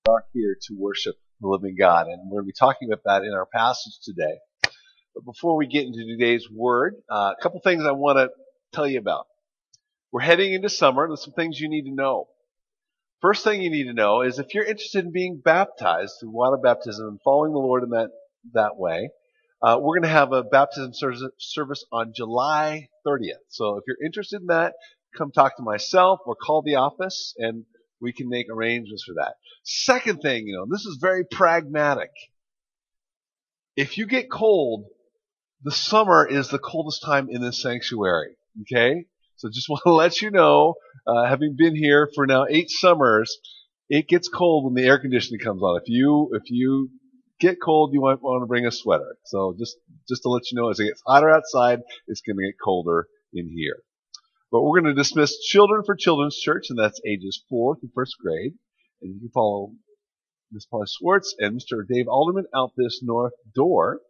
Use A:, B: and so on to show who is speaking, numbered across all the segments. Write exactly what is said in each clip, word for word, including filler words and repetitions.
A: are here to worship the living God, and we're going to be talking about that in our passage today. But before we get into today's word, uh, a couple things I want to tell you about. We're heading into summer, and there's some things you need to know. First thing you need to know is if you're interested in being baptized through water baptism and following the Lord in that, that way, uh, we're going to have a baptism service on July thirtieth. So if you're interested in that, come talk to myself or call the office, and we can make arrangements for that. Second thing, you know, this is very pragmatic. If you get cold, the summer is the coldest time in this sanctuary, okay? So just want to let you know, uh, having been here for now eight summers, it gets cold when the air conditioning comes on. If you if you get cold, you might want to bring a sweater. So just, just to let you know, as it gets hotter outside, it's going to get colder in here. But we're going to dismiss Children for Children's Church, and that's ages four through first grade. And you can follow Miz Polly Swartz and Mister Dave Alderman out this north door.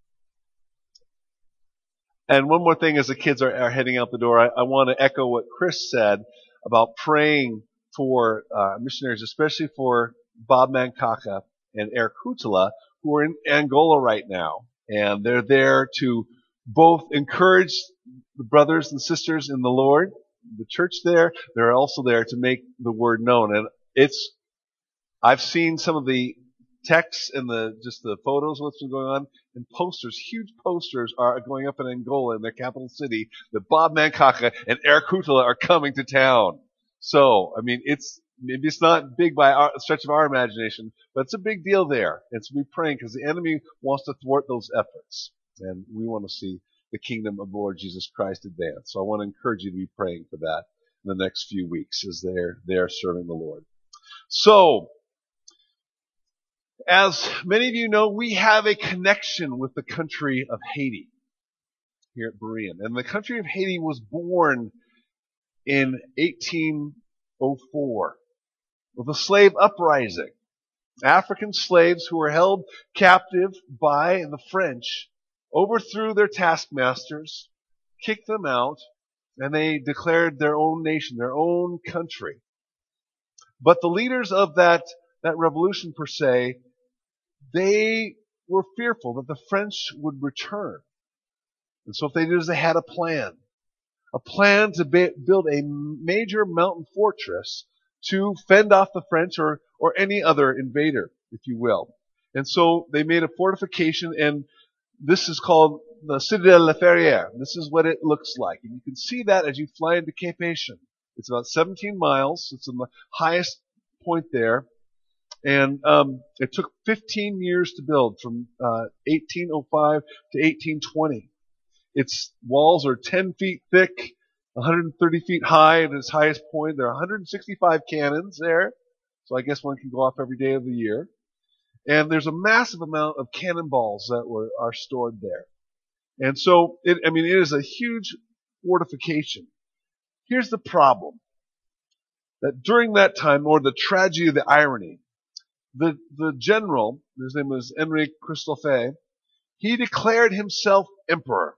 A: And one more thing as the kids are, are heading out the door, I, I want to echo what Chris said about praying for uh, missionaries, especially for Bob Mankaka and Eric Hutala, who are in Angola right now. And they're there to both encourage the brothers and sisters in the Lord, the church there. They're also there to make the word known. And it's, I've seen some of the texts and the just the photos of what's been going on, and posters, huge posters are going up in Angola, in their capital city, that Bob Mankaka and Eric Hutala are coming to town. So, I mean, it's maybe it's not big by our, a stretch of our imagination, but it's a big deal there. And so we're praying because the enemy wants to thwart those efforts, and we want to see the kingdom of the Lord Jesus Christ advance. So I want to encourage you to be praying for that in the next few weeks as they're they're serving the Lord. So, as many of you know, we have a connection with the country of Haiti here at Berean. And the country of Haiti was born in eighteen oh four with a slave uprising. African slaves who were held captive by the French overthrew their taskmasters, kicked them out, and they declared their own nation, their own country. But the leaders of that, that revolution, per se, they were fearful that the French would return. And so what they did is they had a plan. A plan to be, build a major mountain fortress to fend off the French or, or any other invader, if you will. And so they made a fortification, and this is called the Citadelle La Ferrière. This is what it looks like. And you can see that as you fly into Cape Haitian. It's about seventeen miles. It's on the highest point there. And um, it took fifteen years to build, from uh, eighteen oh five to eighteen twenty. Its walls are ten feet thick, one hundred thirty feet high at its highest point. There are one hundred sixty-five cannons there, so I guess one can go off every day of the year. And there's a massive amount of cannonballs that were are stored there. And so, it, I mean, it is a huge fortification. Here's the problem. That during that time, or the tragedy, the irony, The, the general, his name was Henri Christophe, he declared himself emperor.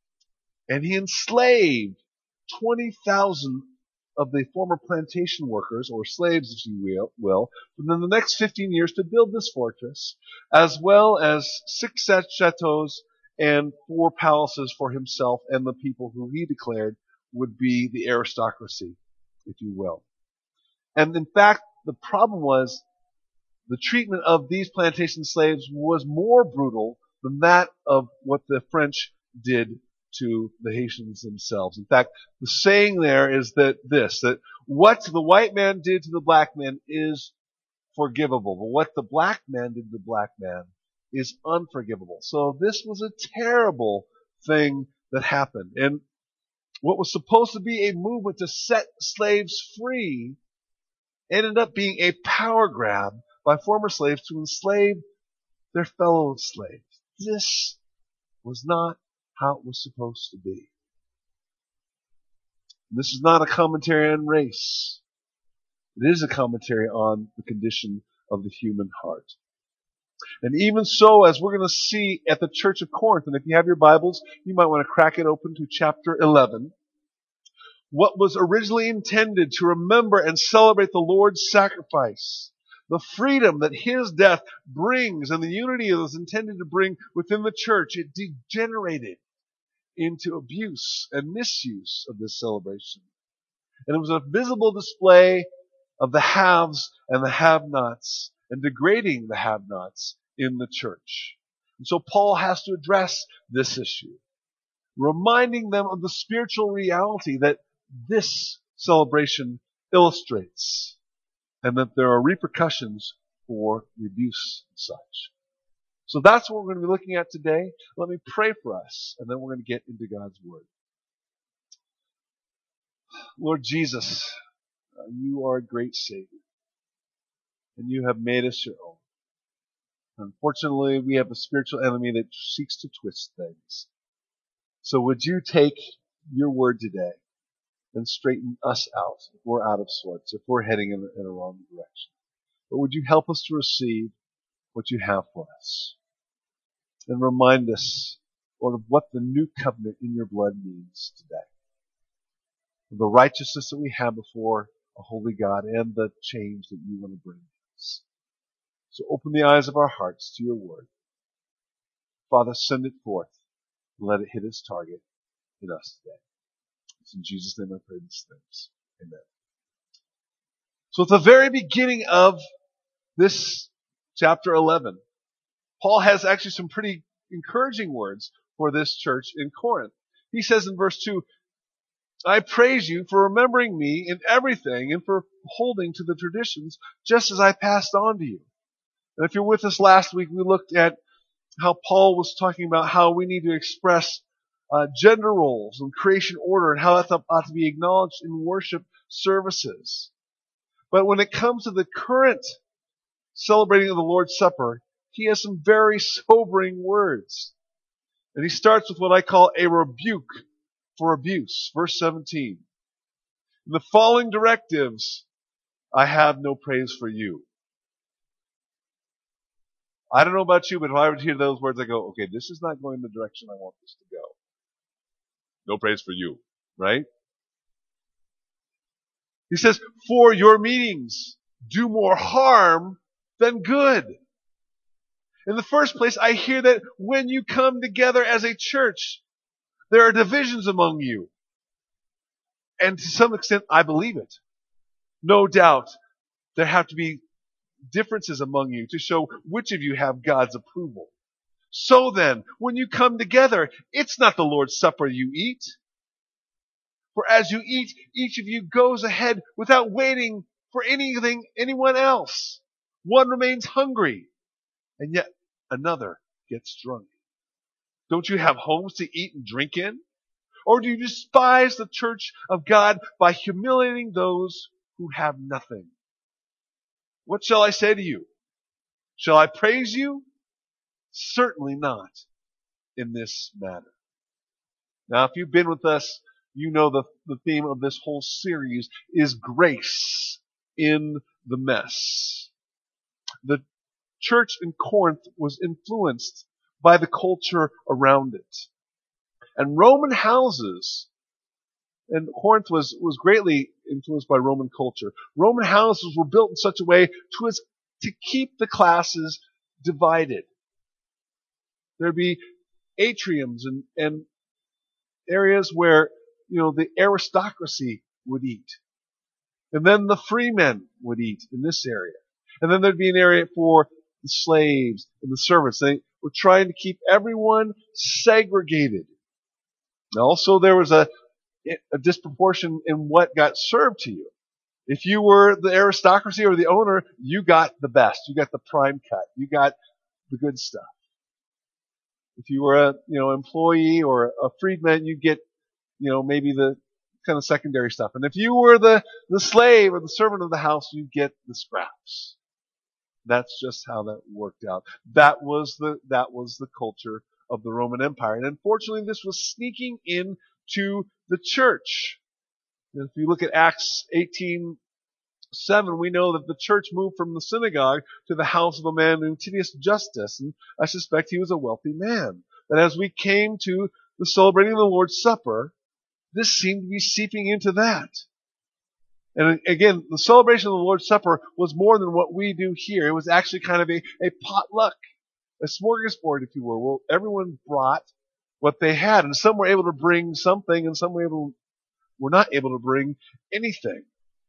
A: And he enslaved twenty thousand of the former plantation workers, or slaves, if you will, within the next fifteen years to build this fortress, as well as six chateaus and four palaces for himself and the people who he declared would be the aristocracy, if you will. And in fact, the problem was, the treatment of these plantation slaves was more brutal than that of what the French did to the Haitians themselves. In fact, the saying there is that this, that what the white man did to the black man is forgivable, but what the black man did to the black man is unforgivable. So this was a terrible thing that happened. And what was supposed to be a movement to set slaves free ended up being a power grab by former slaves to enslave their fellow slaves. This was not how it was supposed to be. This is not a commentary on race. It is a commentary on the condition of the human heart. And even so, as we're going to see at the Church of Corinth, and if you have your Bibles, you might want to crack it open to chapter eleven. What was originally intended to remember and celebrate the Lord's sacrifice, the freedom that his death brings and the unity it was intended to bring within the church, it degenerated into abuse and misuse of this celebration. And it was a visible display of the haves and the have-nots and degrading the have-nots in the church. And so Paul has to address this issue, reminding them of the spiritual reality that this celebration illustrates, and that there are repercussions for the abuse and such. So that's what we're going to be looking at today. Let me pray for us, and then we're going to get into God's Word. Lord Jesus, uh, you are a great Savior, and you have made us your own. Unfortunately, we have a spiritual enemy that seeks to twist things. So would you take your word today and straighten us out if we're out of sorts, if we're heading in a, in a wrong direction. But would you help us to receive what you have for us? And remind us, Lord, of what the new covenant in your blood means today. Of the righteousness that we have before a holy God and the change that you want to bring to us. So open the eyes of our hearts to your word. Father, send it forth and let it hit its target in us today. It's in Jesus' name I pray these things. Amen. So at the very beginning of this chapter eleven, Paul has actually some pretty encouraging words for this church in Corinth. He says in verse two, I praise you for remembering me in everything and for holding to the traditions just as I passed on to you. And if you're with us last week, we looked at how Paul was talking about how we need to express uh, gender roles and creation order and how that ought to be acknowledged in worship services. But when it comes to the current celebrating of the Lord's Supper, he has some very sobering words. And he starts with what I call a rebuke for abuse. Verse seventeen. In the following directives, I have no praise for you. I don't know about you, but if I would hear those words, I go, okay, this is not going the direction I want this to go. No praise for you, right? He says, for your meetings do more harm than good. In the first place, I hear that when you come together as a church, there are divisions among you. And to some extent, I believe it. No doubt, there have to be differences among you to show which of you have God's approval. So then, when you come together, it's not the Lord's Supper you eat. For as you eat, each of you goes ahead without waiting for anything, anyone else. One remains hungry, and yet another gets drunk. Don't you have homes to eat and drink in? Or do you despise the church of God by humiliating those who have nothing? What shall I say to you? Shall I praise you? Certainly not in this matter. Now, if you've been with us, you know the, the theme of this whole series is grace in the mess. The church in Corinth was influenced by the culture around it. And Roman houses, and Corinth was, was greatly influenced by Roman culture. Roman houses were built in such a way to, as, to keep the classes divided. There'd be atriums and, and areas where, you know, the aristocracy would eat. And then the freemen would eat in this area. And then there'd be an area for the slaves and the servants. They were trying to keep everyone segregated. Also, there was a, a disproportion in what got served to you. If you were the aristocracy or the owner, you got the best. You got the prime cut. You got the good stuff. If you were a, you know, employee or a freedman, you get, you know, maybe the kind of secondary stuff. And if you were the, the slave or the servant of the house, you get the scraps. That's just how that worked out. That was the, that was the culture of the Roman Empire. And unfortunately, this was sneaking into the church. And if you look at Acts eighteen seven, we know that the church moved from the synagogue to the house of a man named Titius Justus, and I suspect he was a wealthy man. And as we came to the celebrating of the Lord's Supper, this seemed to be seeping into that. And again, the celebration of the Lord's Supper was more than what we do here. It was actually kind of a, a potluck, a smorgasbord, if you will. Well, everyone brought what they had, and some were able to bring something, and some were able were not able to bring anything.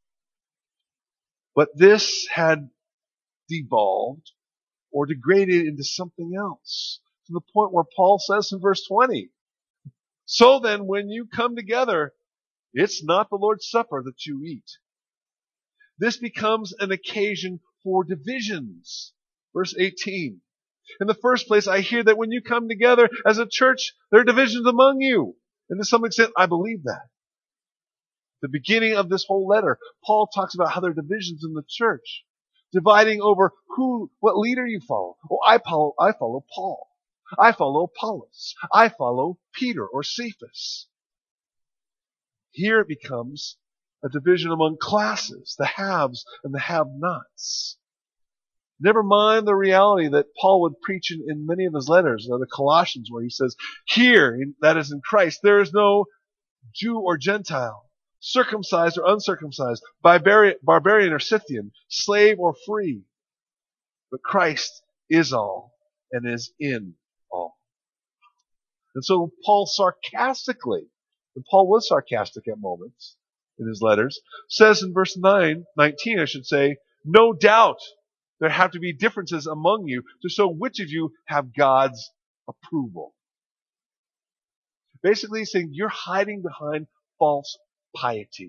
A: But this had devolved or degraded into something else, to the point where Paul says in verse twenty, so then when you come together, it's not the Lord's Supper that you eat. This becomes an occasion for divisions. Verse eighteen. In the first place, I hear that when you come together as a church, there are divisions among you. And to some extent, I believe that. The beginning of this whole letter, Paul talks about how there are divisions in the church, dividing over who, what leader you follow. Oh, I follow, I follow Paul. I follow Apollos. I follow Peter or Cephas. Here it becomes a division among classes, the haves and the have-nots. Never mind the reality that Paul would preach in, in many of his letters, the Colossians, where he says, here, in, that is in Christ, there is no Jew or Gentile, circumcised or uncircumcised, barbarian, barbarian or Scythian, slave or free. But Christ is all and is in all. And so Paul sarcastically, and Paul was sarcastic at moments in his letters, says in verse nine, nineteen, I should say, no doubt there have to be differences among you to show which of you have God's approval. Basically he's saying you're hiding behind false piety.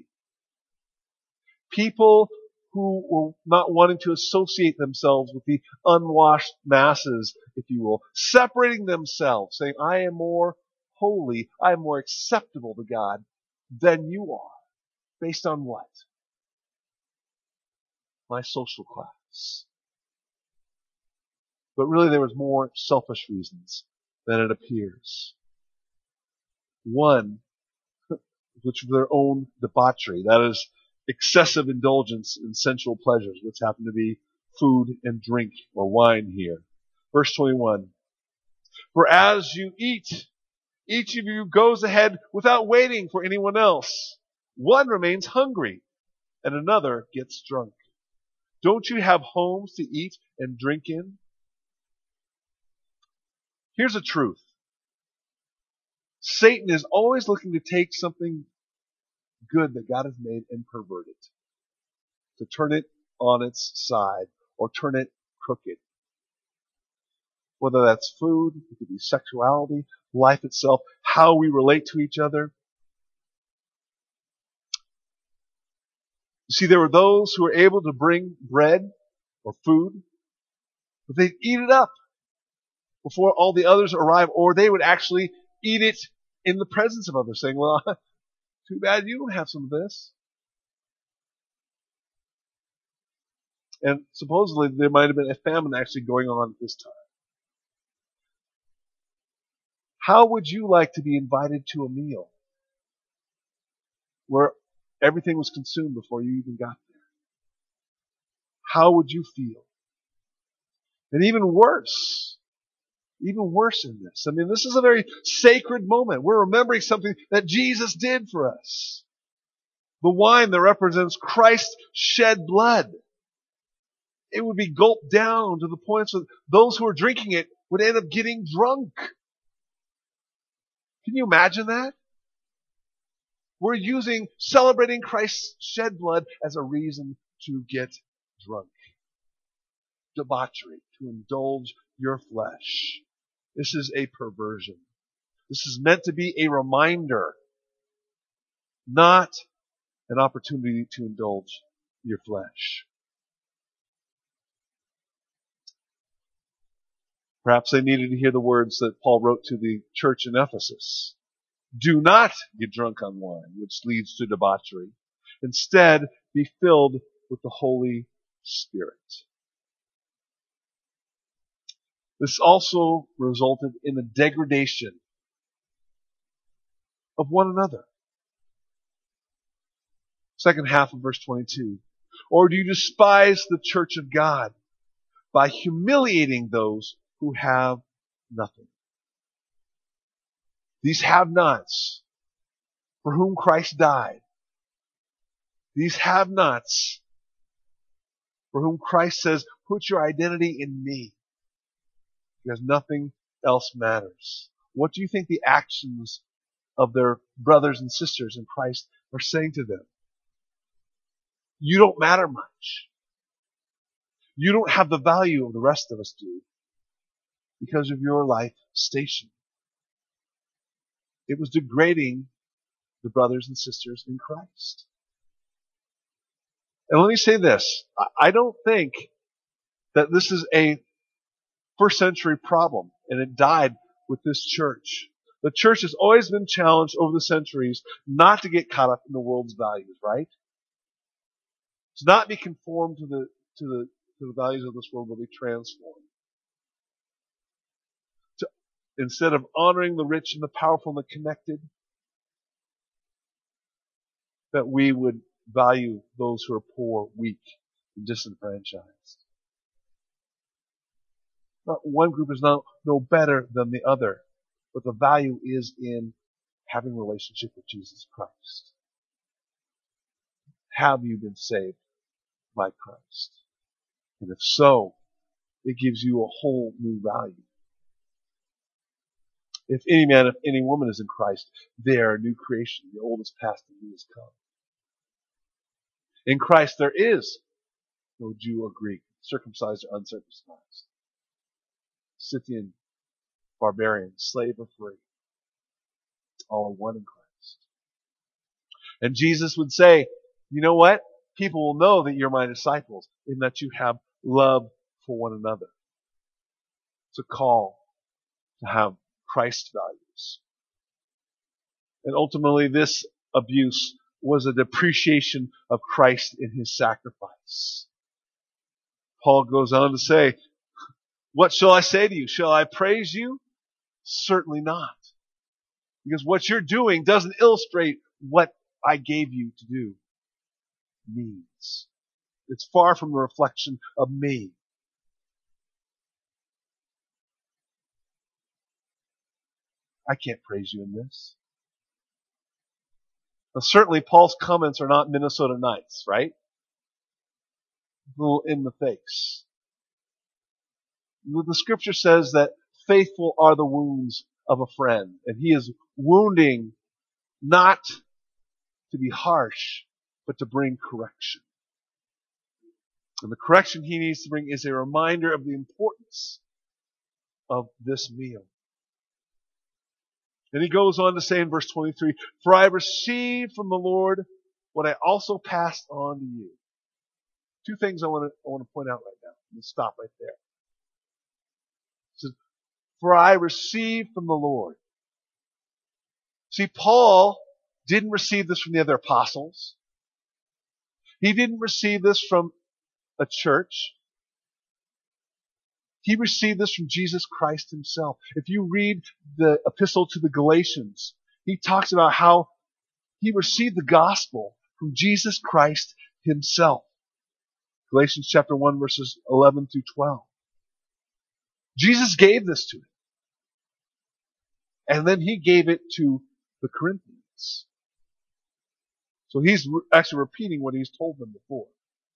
A: People who were not wanting to associate themselves with the unwashed masses, if you will, separating themselves, saying, I am more holy, I am more acceptable to God than you are. Based on what? My social class. But really there was more selfish reasons than it appears. One, which was their own debauchery. That is excessive indulgence in sensual pleasures, which happen to be food and drink or wine here. Verse twenty-one. For as you eat, each of you goes ahead without waiting for anyone else. One remains hungry and another gets drunk. Don't you have homes to eat and drink in? Here's a truth. Satan is always looking to take something good that God has made and pervert it. To turn it on its side or turn it crooked. Whether that's food, it could be sexuality, life itself, how we relate to each other. You see, there were those who were able to bring bread or food, but they'd eat it up before all the others arrive, or they would actually eat it in the presence of others, saying, well, too bad you don't have some of this. And supposedly there might have been a famine actually going on at this time. How would you like to be invited to a meal where everything was consumed before you even got there? How would you feel? And even worse, even worse in this. I mean, this is a very sacred moment. We're remembering something that Jesus did for us. The wine that represents Christ's shed blood. It would be gulped down to the point that those who are drinking it would end up getting drunk. Can you imagine that? We're using, celebrating Christ's shed blood as a reason to get drunk. Debauchery, to indulge your flesh. This is a perversion. This is meant to be a reminder, not an opportunity to indulge your flesh. Perhaps they needed to hear the words that Paul wrote to the church in Ephesus. Do not get drunk on wine, which leads to debauchery. Instead, be filled with the Holy Spirit. This also resulted in a degradation of one another. Second half of verse twenty-two. Or do you despise the church of God by humiliating those who have nothing? These have-nots, for whom Christ died, These have-nots, for whom Christ says, put your identity in me, because nothing else matters. What do you think the actions of their brothers and sisters in Christ are saying to them? You don't matter much. You don't have the value of the rest of us do because of your life station. It was degrading the brothers and sisters in Christ. And let me say this. I don't think that this is a first century problem and it died with this church. The church has always been challenged over the centuries not to get caught up in the world's values, right? To not be conformed to the to the to the values of this world, but be transformed. To, instead of honoring the rich and the powerful and the connected, that we would value those who are poor, weak, and disenfranchised. Not one group is not no better than the other, but the value is in having a relationship with Jesus Christ. Have you been saved by Christ? And if so, it gives you a whole new value. If any man, if any woman is in Christ, they are a new creation. The old is past and new is come. In Christ there is no Jew or Greek, circumcised or uncircumcised, Scythian, barbarian, slave or free. All are one in Christ. And Jesus would say, you know what? People will know that you're my disciples in that you have love for one another. It's a call to have Christ values. And ultimately this abuse was a depreciation of Christ in his sacrifice. Paul goes on to say, what shall I say to you? Shall I praise you? Certainly not. Because what you're doing doesn't illustrate what I gave you to do means. It's far from a reflection of me. I can't praise you in this. Now, certainly Paul's comments are not Minnesota Nights, right? A little in the face. The scripture says that faithful are the wounds of a friend. And he is wounding not to be harsh, but to bring correction. And the correction he needs to bring is a reminder of the importance of this meal. And he goes on to say in verse twenty-three, for I received from the Lord what I also passed on to you. Two things I want to, I want to point out right now. Let me stop right there. It says, for I received from the Lord. See, Paul didn't receive this from the other apostles. He didn't receive this from a church. He received this from Jesus Christ himself. If you read the epistle to the Galatians, he talks about how he received the gospel from Jesus Christ himself. Galatians chapter one, verses eleven through twelve. Jesus gave this to him. And then he gave it to the Corinthians. So he's actually repeating what he's told them before.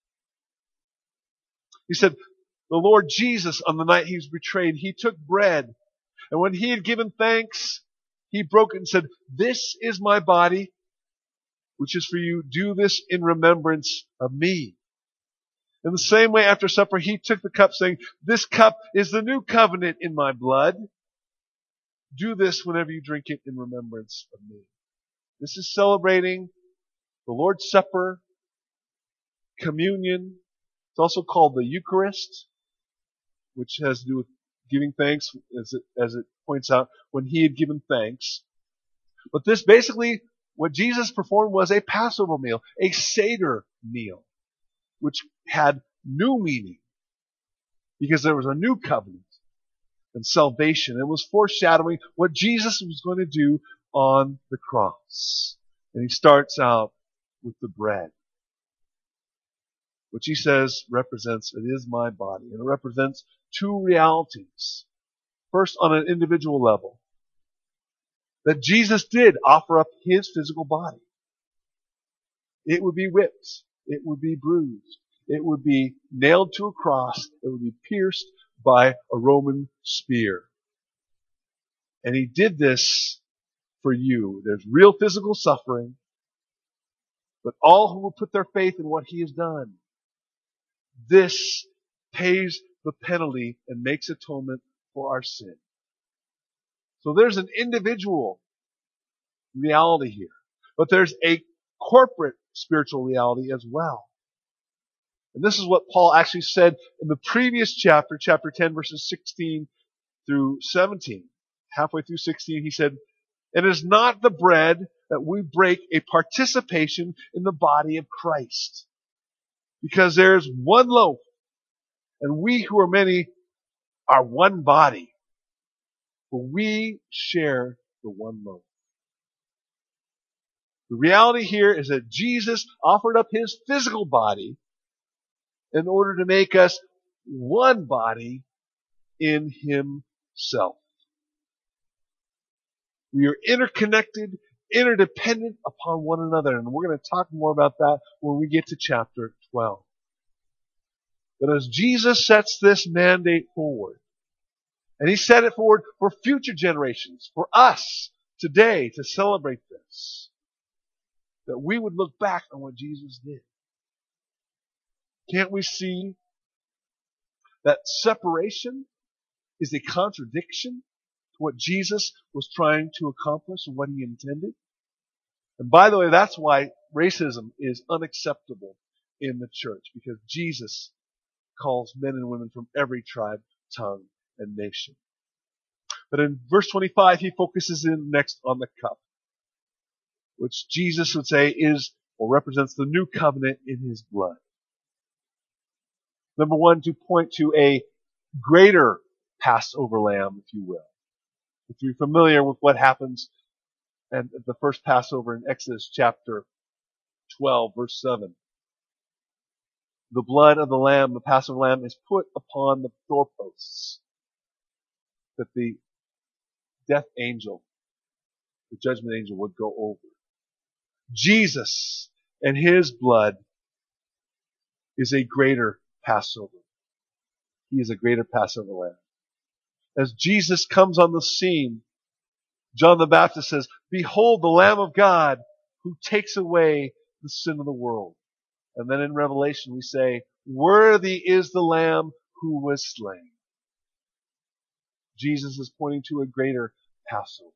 A: He said, the Lord Jesus, on the night he was betrayed, he took bread. And when he had given thanks, he broke it and said, this is my body, which is for you. Do this in remembrance of me. In the same way, after supper, he took the cup, saying, this cup is the new covenant in my blood. Do this whenever you drink it in remembrance of me. This is celebrating the Lord's Supper, communion. It's also called the Eucharist, which has to do with giving thanks, as it, as it points out, when he had given thanks. But this basically, what Jesus performed was a Passover meal, a Seder meal, which had new meaning because there was a new covenant and salvation. It was foreshadowing what Jesus was going to do on the cross. And he starts out with the bread, which he says represents, it is my body. And it represents two realities. First, on an individual level, that Jesus did offer up his physical body. It would be whipped. It would be bruised. It would be nailed to a cross. It would be pierced by a Roman spear. And he did this for you. There's real physical suffering, but all who will put their faith in what he has done, this pays the penalty and makes atonement for our sin. So there's an individual reality here, but there's a corporate spiritual reality as well. And this is what Paul actually said in the previous chapter, chapter ten, verses sixteen through seventeen. Halfway through sixteen, he said, "It is not the bread that we break a participation in the body of Christ, because there is one loaf, and we who are many are one body, for we share the one loaf." The reality here is that Jesus offered up his physical body in order to make us one body in himself. We are interconnected, interdependent upon one another, and we're going to talk more about that when we get to chapter twelve. But as Jesus sets this mandate forward, and he set it forward for future generations, for us today to celebrate this, that we would look back on what Jesus did. Can't we see that separation is a contradiction to what Jesus was trying to accomplish and what he intended? And by the way, that's why racism is unacceptable in the church, because Jesus calls men and women from every tribe, tongue, and nation. But in verse twenty-five, he focuses in next on the cup, which Jesus would say is or represents the new covenant in his blood. Number one, to point to a greater Passover lamb, if you will. If you're familiar with what happens at the first Passover in Exodus chapter twelve, verse seven. The blood of the lamb, the Passover lamb, is put upon the doorposts that the death angel, the judgment angel, would go over. Jesus and his blood is a greater Passover. He is a greater Passover lamb. As Jesus comes on the scene, John the Baptist says, "Behold the Lamb of God who takes away the sin of the world." And then in Revelation we say, "Worthy is the Lamb who was slain." Jesus is pointing to a greater Passover.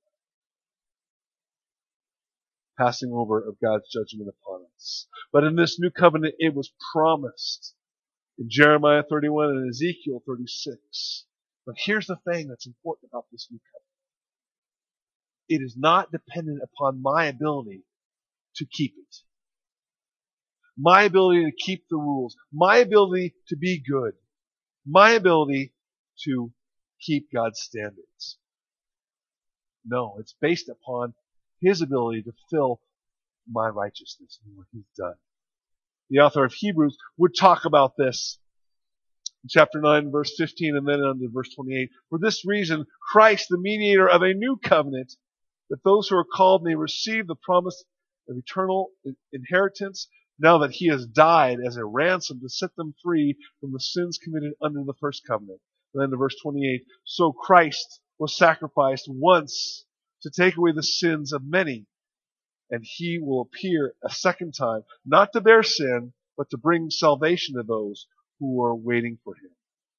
A: Passing over of God's judgment upon us. But in this new covenant, it was promised in Jeremiah thirty-one and Ezekiel thirty-six. But here's the thing that's important about this new covenant. It is not dependent upon my ability to keep it. My ability to keep the rules. My ability to be good. My ability to keep God's standards. No, it's based upon his ability to fill my righteousness and what he's done. The author of Hebrews would talk about this in chapter nine, verse fifteen, and then on to verse twenty-eight. "For this reason, Christ, the mediator of a new covenant, that those who are called may receive the promise of eternal inheritance, now that he has died as a ransom to set them free from the sins committed under the first covenant." And then to verse twenty-eight, "So Christ was sacrificed once to take away the sins of many, and he will appear a second time, not to bear sin, but to bring salvation to those who are waiting for him."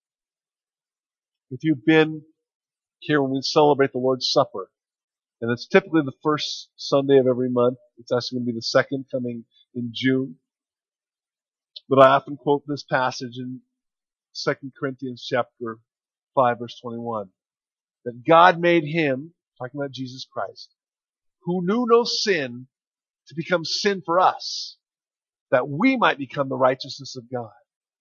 A: If you've been here when we celebrate the Lord's Supper, and it's typically the first Sunday of every month, it's actually going to be the second coming in June. But I often quote this passage in Second Corinthians chapter five, verse twenty-one. That God made him, talking about Jesus Christ, who knew no sin, to become sin for us, that we might become the righteousness of God.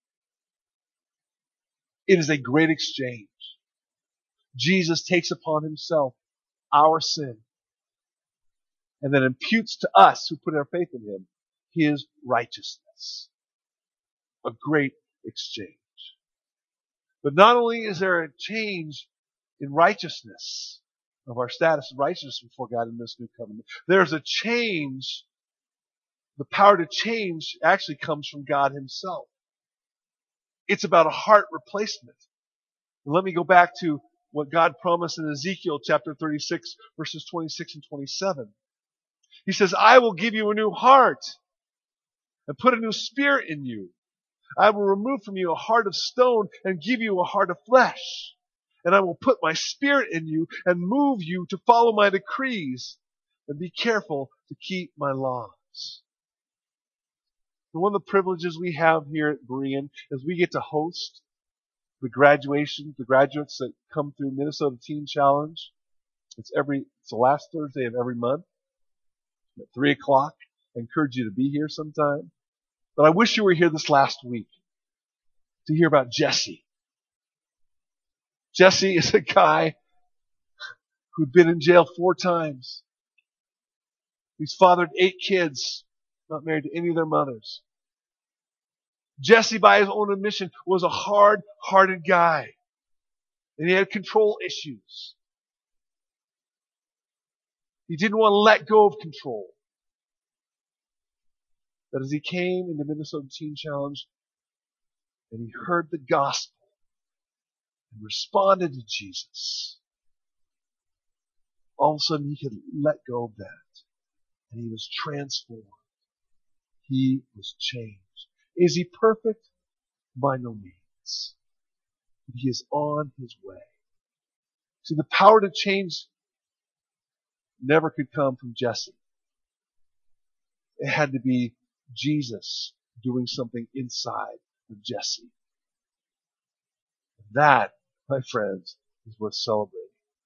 A: It is a great exchange. Jesus takes upon himself our sin and then imputes to us who put our faith in him his righteousness. A great exchange. But not only is there a change in righteousness, of our status of righteousness before God in this new covenant, there's a change the power to change actually comes from God himself. It's about a heart replacement. And let me go back to what God promised in Ezekiel chapter thirty-six, verses twenty-six and twenty-seven. He says, I will give you a new heart and put a new spirit in you. I will remove from you a heart of stone and give you a heart of flesh. And I will put my spirit in you and move you to follow my decrees and be careful to keep my laws. And one of the privileges we have here at Berean is we get to host the graduation, the graduates that come through Minnesota Teen Challenge. It's every, it's the last Thursday of every month at three o'clock. I encourage you to be here sometime. But I wish you were here this last week to hear about Jesse. Jesse is a guy who'd been in jail four times. He's fathered eight kids, not married to any of their mothers. Jesse, by his own admission, was a hard-hearted guy. And he had control issues. He didn't want to let go of control. But as he came in the Minnesota Teen Challenge and he heard the gospel and responded to Jesus, all of a sudden he could let go of that. And he was transformed. He was changed. Is he perfect? By no means. But he is on his way. See, the power to change never could come from Jesse. It had to be Jesus doing something inside of Jesse. That, my friends, is worth celebrating.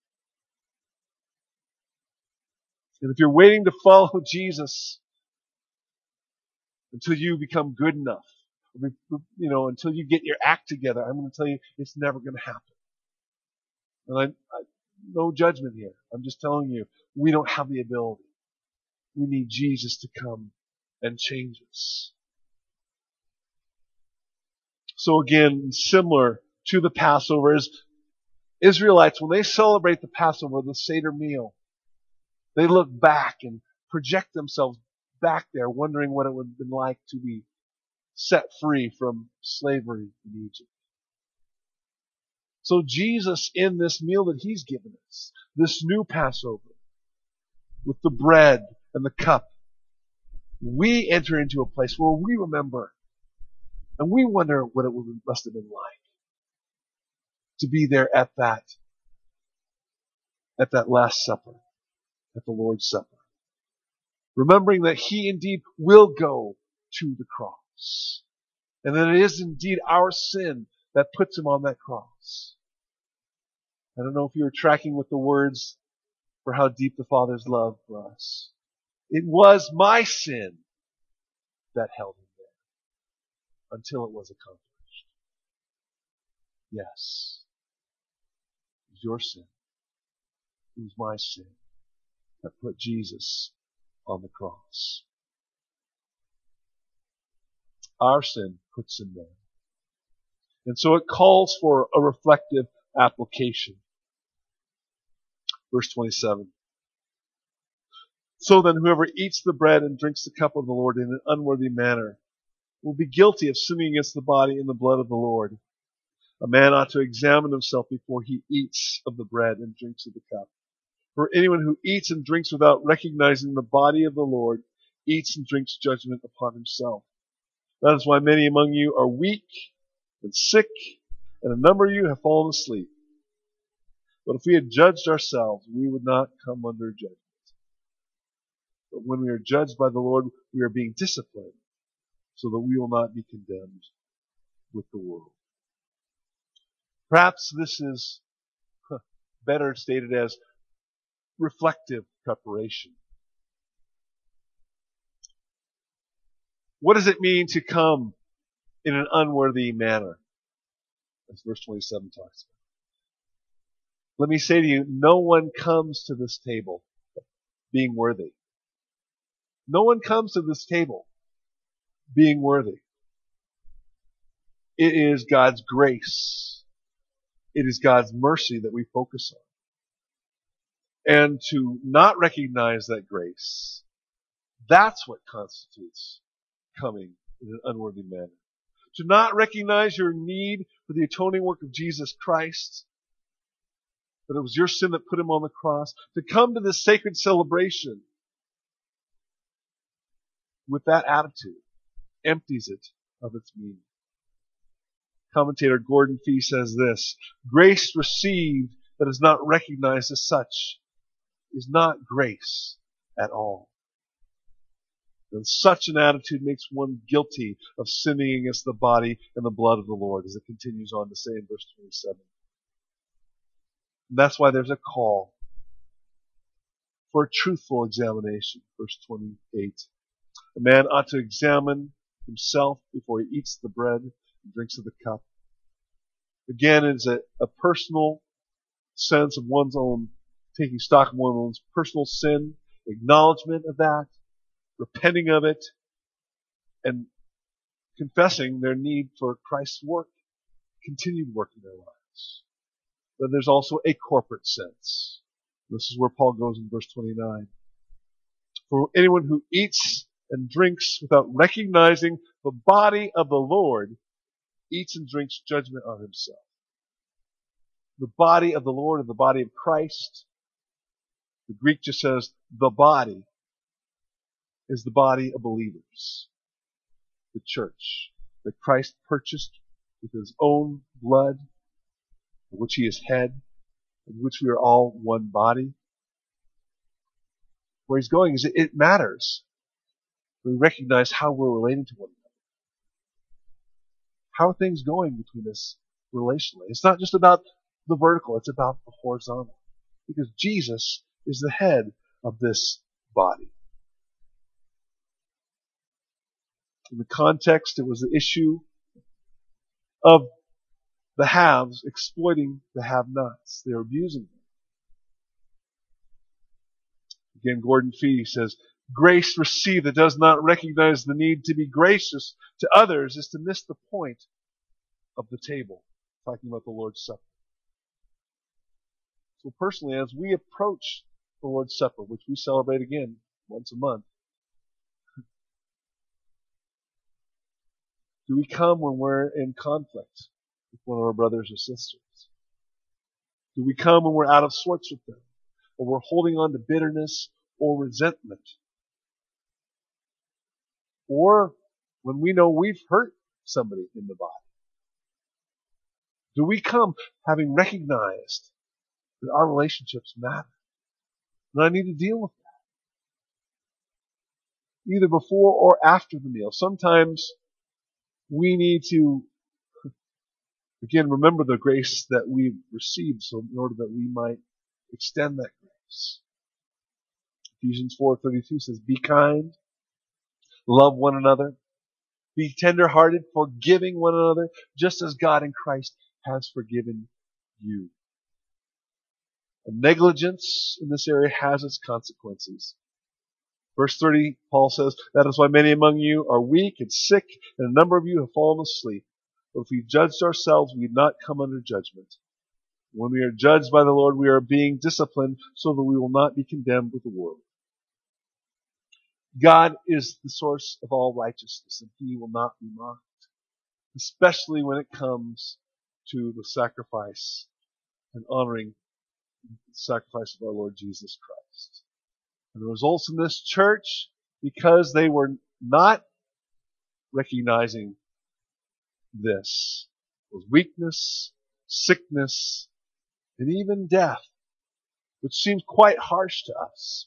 A: And if you're waiting to follow Jesus until you become good enough, you know, until you get your act together, I'm going to tell you it's never going to happen. And I, I, no judgment here. I'm just telling you, we don't have the ability. We need Jesus to come and change us. So again, similar to the Passover, is Israelites, when they celebrate the Passover, the Seder meal, they look back and project themselves back there, wondering what it would have been like to be set free from slavery in Egypt. So Jesus, in this meal that he's given us, this new Passover, with the bread and the cup, we enter into a place where we remember and we wonder what it must have been like to be there at that, at that Last Supper, at the Lord's Supper. Remembering that he indeed will go to the cross. And that it is indeed our sin that puts him on that cross. I don't know if you were tracking with the words for how deep the Father's love for us. It was my sin that held him there until it was accomplished. Yes. It was your sin. It was my sin that put Jesus on the cross. Our sin puts him there. And so it calls for a reflective application. Verse twenty-seven. So then whoever eats the bread and drinks the cup of the Lord in an unworthy manner will be guilty of sinning against the body and the blood of the Lord. A man ought to examine himself before he eats of the bread and drinks of the cup. For anyone who eats and drinks without recognizing the body of the Lord eats and drinks judgment upon himself. That is why many among you are weak and sick, and a number of you have fallen asleep. But if we had judged ourselves, we would not come under judgment. But when we are judged by the Lord, we are being disciplined, so that we will not be condemned with the world. Perhaps this is huh, better stated as reflective preparation. What does it mean to come in an unworthy manner? As verse twenty-seven talks about. Let me say to you, no one comes to this table being worthy. No one comes to this table being worthy. It is God's grace. It is God's mercy that we focus on. And to not recognize that grace That's what constitutes coming in an unworthy manner. To not recognize your need for the atoning work of Jesus Christ, that it was your sin that put him on the cross, to come to this sacred celebration with that attitude empties it of its meaning. Commentator Gordon Fee says this: grace received that is not recognized as such is not grace at all. And such an attitude makes one guilty of sinning against the body and the blood of the Lord, as it continues on to say in verse twenty-seven. And that's why there's a call for a truthful examination. Verse twenty-eight. A man ought to examine himself before he eats the bread and drinks of the cup. Again, it's a, a personal sense of one's own, taking stock of one's own personal sin, acknowledgement of that, repenting of it, and confessing their need for Christ's work, continued work in their lives. But there's also a corporate sense. This is where Paul goes in verse twenty-nine. For anyone who eats and drinks without recognizing the body of the Lord eats and drinks judgment on himself. The body of the Lord and the body of Christ, the Greek just says the body, is the body of believers, the church, that Christ purchased with his own blood, of which he is head, of which we are all one body. Where he's going is it, it matters. We recognize how we're relating to one another. How are things going between us relationally? It's not just about the vertical, it's about the horizontal. Because Jesus is the head of this body. In the context, it was the issue of the haves exploiting the have-nots. They were abusing them. Again, Gordon Fee says, grace received that does not recognize the need to be gracious to others is to miss the point of the table. Talking about the Lord's Supper. So personally, as we approach the Lord's Supper, which we celebrate again once a month, do we come when we're in conflict with one of our brothers or sisters? Do we come when we're out of sorts with them? Or we're holding on to bitterness or resentment? Or when we know we've hurt somebody in the body? Do we come having recognized that our relationships matter? And I need to deal with that. Either before or after the meal. Sometimes we need to, again, remember the grace that we've received, so in order that we might extend that grace. Ephesians four thirty-two says, be kind, love one another, be tender-hearted, forgiving one another, just as God in Christ has forgiven you. And negligence in this area has its consequences. Verse thirty, Paul says, that is why many among you are weak and sick, and a number of you have fallen asleep. But if we judged ourselves, we would not come under judgment. When we are judged by the Lord, we are being disciplined so that we will not be condemned with the world. God is the source of all righteousness, and he will not be mocked, especially when it comes to the sacrifice and honoring the sacrifice of our Lord Jesus Christ. And the results in this church, because they were not recognizing this, was weakness, sickness, and even death, which seems quite harsh to us.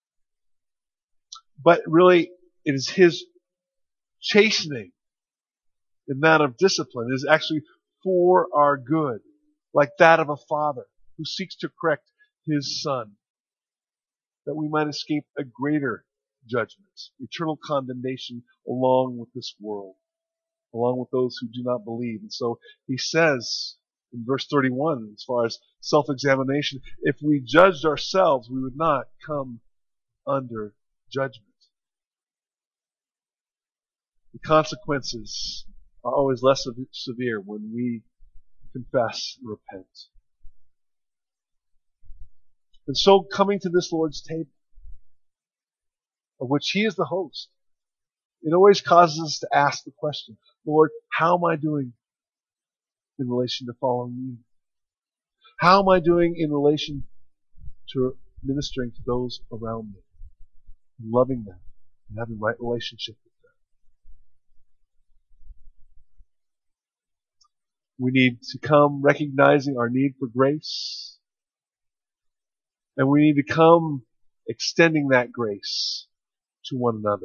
A: But really, it is his chastening in that of discipline is actually for our good, like that of a father who seeks to correct his son, that we might escape a greater judgment, eternal condemnation along with this world, along with those who do not believe. And so he says in verse thirty-one, as far as self-examination, if we judged ourselves, we would not come under judgment. The consequences are always less severe when we confess and repent. And so coming to this Lord's table, of which He is the host, it always causes us to ask the question, Lord, how am I doing in relation to following You? How am I doing in relation to ministering to those around me, and loving them, and having the right relationship with them? We need to come recognizing our need for grace, and we need to come extending that grace to one another.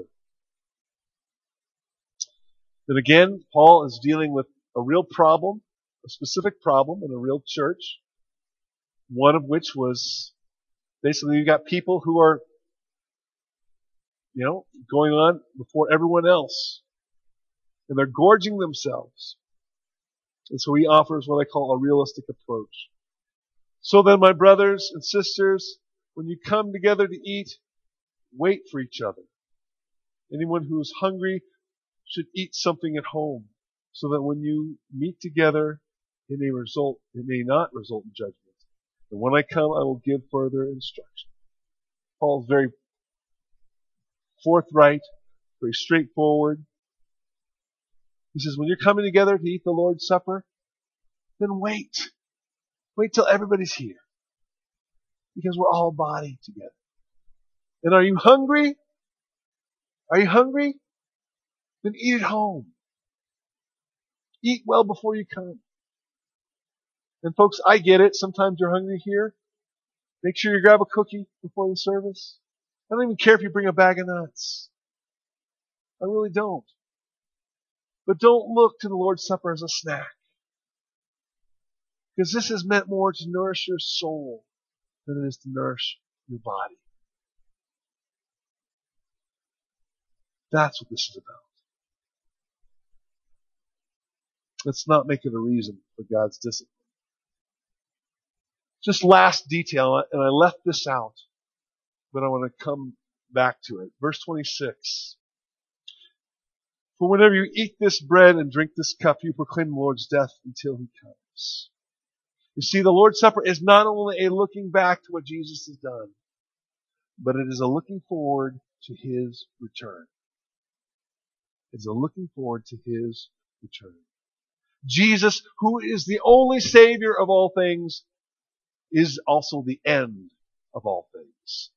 A: Then again, Paul is dealing with a real problem, a specific problem in a real church, one of which was basically you've got people who are, you know, going on before everyone else, and they're gorging themselves. And so he offers what I call a realistic approach. So then, my brothers and sisters, when you come together to eat, wait for each other. Anyone who is hungry should eat something at home, so that when you meet together, it may result, it may not result in judgment. And when I come, I will give further instruction. Paul's very forthright, very straightforward. He says, when you're coming together to eat the Lord's Supper, then wait. Wait till everybody's here. Because we're all a body together. And are you hungry? Are you hungry? Then eat at home. Eat well before you come. And folks, I get it. Sometimes you're hungry here. Make sure you grab a cookie before the service. I don't even care if you bring a bag of nuts. I really don't. But don't look to the Lord's Supper as a snack. Because this is meant more to nourish your soul than it is to nourish your body. That's what this is about. Let's not make it a reason for God's discipline. Just last detail, and I left this out, but I want to come back to it. Verse twenty-six. For whenever you eat this bread and drink this cup, you proclaim the Lord's death until He comes. You see, the Lord's Supper is not only a looking back to what Jesus has done, but it is a looking forward to His return. It's a looking forward to His return. Jesus, who is the only Savior of all things, is also the end of all things.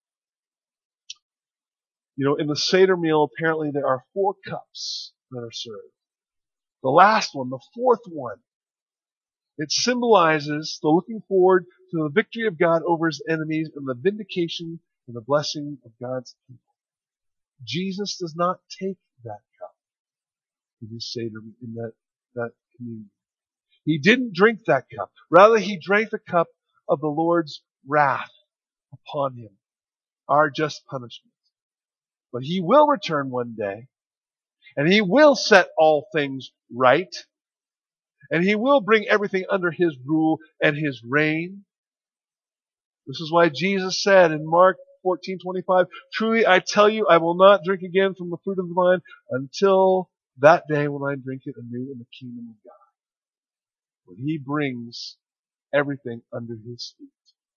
A: You know, in the Seder meal, apparently there are four cups that are served. The last one, the fourth one, it symbolizes the looking forward to the victory of God over His enemies and the vindication and the blessing of God's people. Jesus does not take that cup in His Seder, in that, that communion. He didn't drink that cup. Rather, He drank the cup of the Lord's wrath upon Him, our just punishment. But He will return one day, and He will set all things right, and He will bring everything under His rule and His reign. This is why Jesus said in Mark fourteen twenty-five, truly I tell you, I will not drink again from the fruit of the vine until that day when I drink it anew in the kingdom of God. When He brings everything under His feet.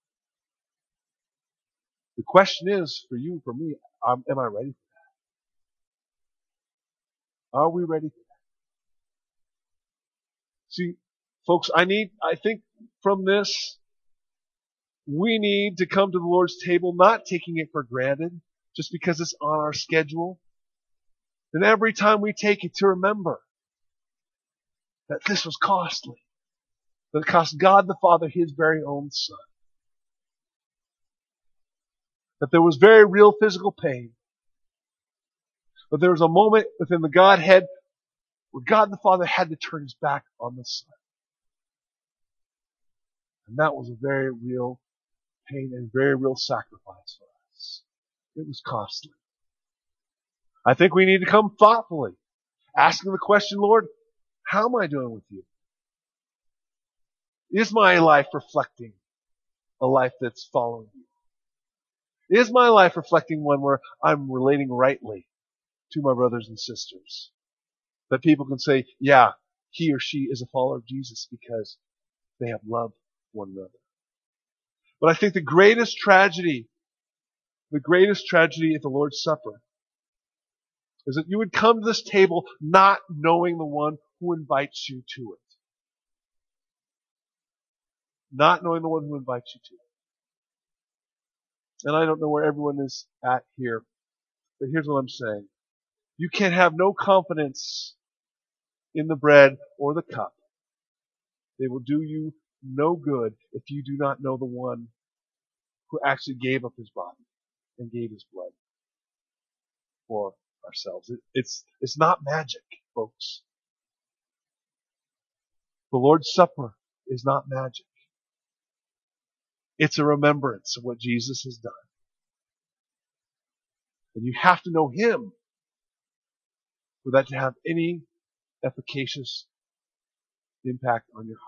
A: The question is, for you, for me, um, am I ready for that? Are we ready for that? See, folks, I need, I think from this, we need to come to the Lord's table not taking it for granted, just because it's on our schedule. And every time we take it, to remember that this was costly. That it cost God the Father His very own Son. That there was very real physical pain. But there was a moment within the Godhead where God the Father had to turn His back on the Son. And that was a very real pain and very real sacrifice for us. It was costly. I think we need to come thoughtfully, asking the question, Lord, how am I doing with You? Is my life reflecting a life that's following You? Is my life reflecting one where I'm relating rightly to my brothers and sisters? That people can say, yeah, he or she is a follower of Jesus because they have loved one another. But I think the greatest tragedy The greatest tragedy at the Lord's Supper is that you would come to this table not knowing the one who invites you to it. Not knowing the one who invites you to it. And I don't know where everyone is at here, but here's what I'm saying. You can have no confidence in the bread or the cup. They will do you no good if you do not know the one who actually gave up his body and gave his blood for ourselves. It, it's, it's not magic, folks. The Lord's Supper is not magic. It's a remembrance of what Jesus has done. And you have to know Him for that to have any efficacious impact on your heart.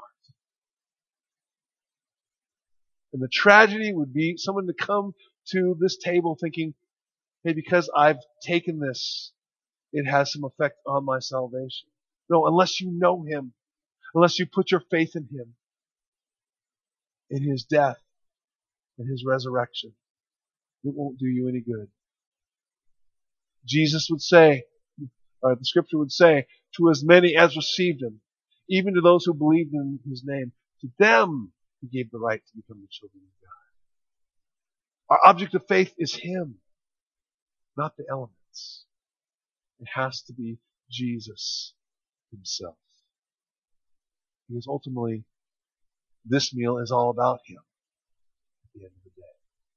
A: And the tragedy would be someone to come to this table thinking, hey, because I've taken this, it has some effect on my salvation. No, unless you know Him, unless you put your faith in Him, in His death, in His resurrection, it won't do you any good. Jesus would say, or the Scripture would say, to as many as received Him, even to those who believed in His name, to them He gave the right to become the children of God. Our object of faith is Him, not the elements. It has to be Jesus Himself. Because ultimately, this meal is all about Him at the end of the day.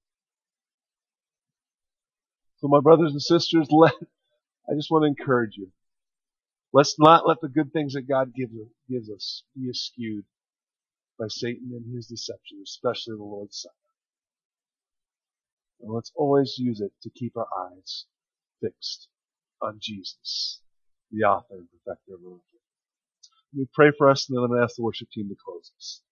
A: So my brothers and sisters, let, I just want to encourage you. Let's not let the good things that God gives, gives us be skewed by Satan and his deception, especially the Lord's Supper. And let's always use it to keep our eyes fixed on Jesus, the author and perfecter of our faith. Let me pray for us, and then I'm going to ask the worship team to close us.